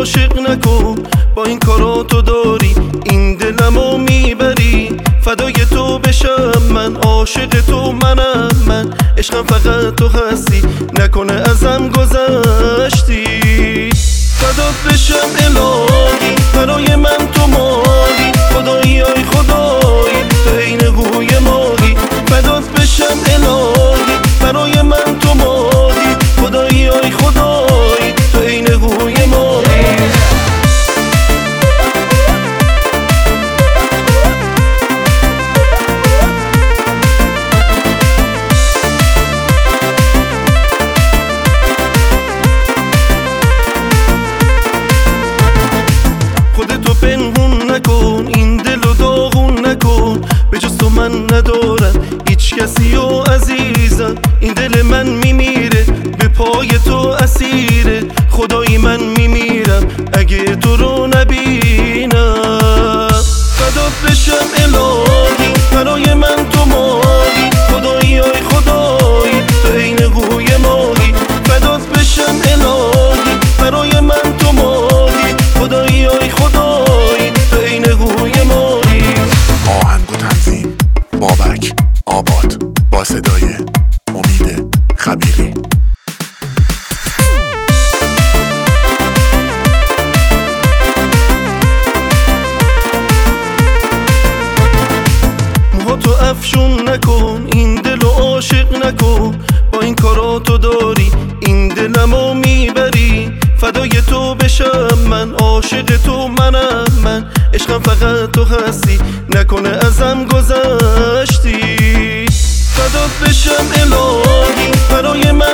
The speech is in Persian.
عاشق نکن، با این کارا تو داری این دلمو میبری. فدای تو بشم من، عاشق تو منم من، عشقم فقط تو هستی، نکنه ازم گذشتی. فدات بشم الهی، برای من تو ماهی، خدایی آی خدایی تو عین هوی ماهی. فدات بشم الهی، برای من تو ماهی، خدایی آی خدایی تو عین هوی ماهی. خودتو پنهون نکن، این دلو داغون نکن، به جز تو من ندارم هیچ کسی و عزیزم. این دل من میمیره، به پای تو اسیره، خدایی من میمیرم اگه تو رو نبینم. فدات بشم الهی، برای من تو ماهی، خدایی آی خدایی تو عین هوی ماهی. فدات بشم الهی، برای من تو ماهی، خدایی آی خدایی تو عین هوی ماهی. آهنگ و تنظیم بابک آباد، با صدای امید خبیری. موهاتو افشون نکن، این دلو عاشق نکن، با این کارا تو داری این دلمو میبری. فدای تو بشم من، عاشق تو منم من، عشقم فقط تو هستی، نکنه ازم گذشتی. فدات بشم الهی، برای من